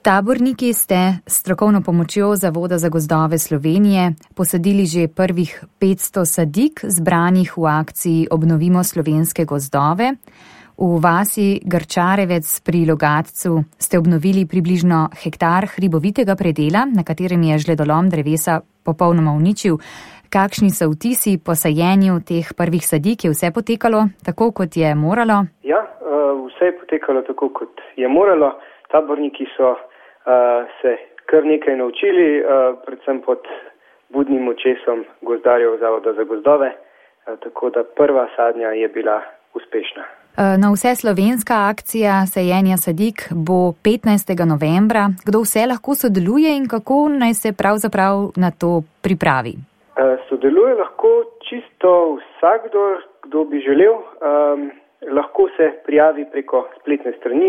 Taborniki ste s strokovno pomočjo Zavoda za gozdove Slovenije posadili že prvih 500 sadik, zbranih v akciji Obnovimo slovenske gozdove. V vasi Grčarevec pri Logatcu ste obnovili približno hektar hribovitega predela, na katerem je žledolom drevesa popolnoma uničil. Kakšni so vtisi po sajenju teh prvih sadik? Je vse potekalo tako, kot je moralo? Ja, vse je potekalo tako, kot je moralo. Taborniki so se kar nekaj naučili, predvsem pod budnim očesom gozdarjev Zavoda za gozdove, tako da prva sadnja je bila uspešna. Na vseslovenska akcija sajenja sadik bo 15. novembra. Kdo vse lahko sodeluje in kako naj se pravzaprav na to pripravi? Sodeluje lahko čisto vsakdo, kdo bi želel. Lahko se prijavi preko spletne strani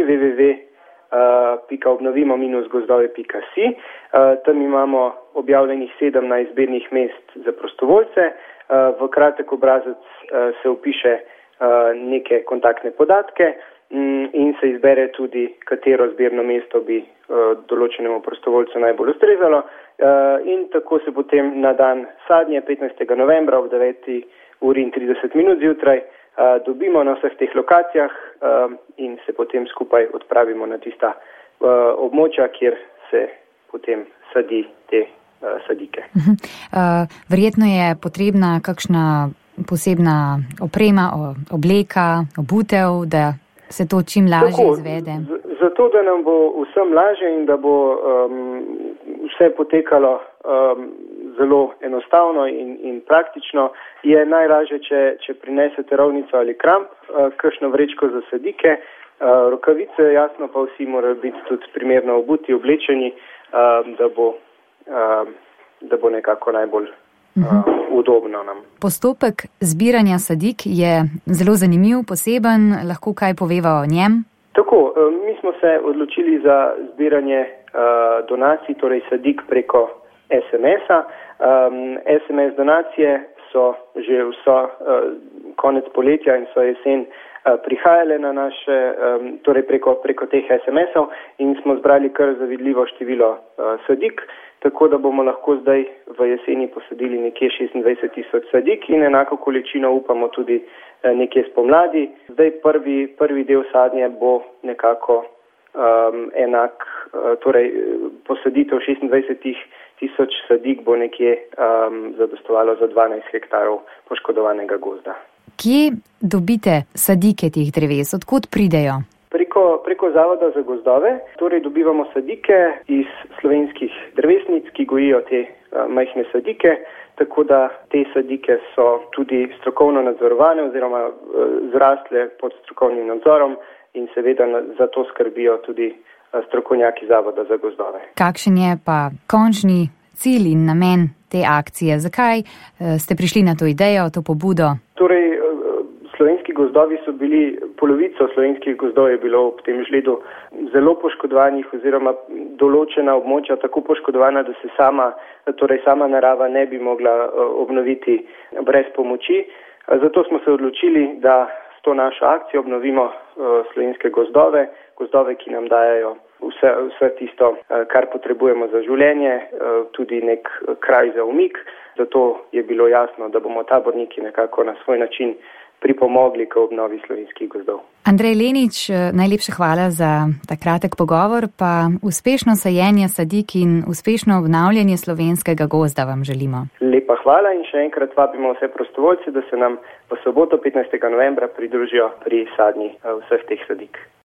www.obnovimo-gozdove.si. Tam imamo objavljenih 17 zbirnih mest za prostovoljce. V kratek obrazec se vpiše neke kontaktne podatke in se izbere tudi, katero zbirno mesto bi določenemu prostovoljcu najbolj ustrezalo. In tako se potem na dan sadnje 15. novembra ob 9:30 zjutraj dobimo na vseh teh lokacijah in se potem skupaj odpravimo na tista območja, kjer se potem sadi te sadike. Verjetno je potrebna kakšna posebna oprema, obleka, obutev, da se to čim lažje izvede. Zato, da nam bo vsem lažje in da bo vse potekalo zelo enostavno in praktično, je najlažje, če prinesete rovnico ali kramp, kakšno vrečko za sadike, rokavice, jasno pa vsi morajo biti tudi primerno obuti, oblečeni, da bo nekako najbolj udobno nam. Postopek zbiranja sadik je zelo zanimiv, poseben, lahko kaj poveva o njem? Tako, mi smo se odločili za zbiranje donacij, torej sadik preko SMS-a. SMS donacije so že vso konec poletja in so jesen prihajale na naše, torej preko teh SMS-ov in smo zbrali kar zavidljivo število sadik, tako da bomo lahko zdaj v jeseni posadili nekje 26,000 sadik in enako količino upamo tudi nekje spomladi. Zdaj prvi del sadnje bo nekako enak, torej posaditev 26,000 sadik bo nekje zadostovalo za 12 hektarov poškodovanega gozda. Kje dobite sadike teh dreves? Odkot pridejo? Preko Zavoda za gozdove, torej dobivamo sadike iz slovenskih drevesnic, ki gojijo te majhne sadike, tako da te sadike so tudi strokovno nadzorovane oziroma zrastle pod strokovnim nadzorom in seveda za to skrbijo tudi strokovnjaki Zavoda za gozdove. Kakšen je pa končni cilj in namen te akcije? Zakaj ste prišli na to idejo, to pobudo? Torej, slovenski gozdovi so bili, polovico slovenskih gozdov je bilo ob tem žledu zelo poškodovanih oziroma določena območja tako poškodovana, da se sama narava ne bi mogla obnoviti brez pomoči. Zato smo se odločili, da s to našo akcijo obnovimo slovenske gozdove, ki nam dajajo vse tisto, kar potrebujemo za življenje, tudi nek kraj za umik. Zato je bilo jasno, da bomo taborniki nekako na svoj način pripomogli k obnovi slovenskih gozdov. Andrej Lenič, najlepša hvala za ta kratek pogovor, pa uspešno sajenje sadik in uspešno obnavljanje slovenskega gozda vam želimo. Lepa hvala in še enkrat vabimo vse prostovoljce, da se nam v soboto 15. novembra pridružijo pri sadnji vseh teh sadik.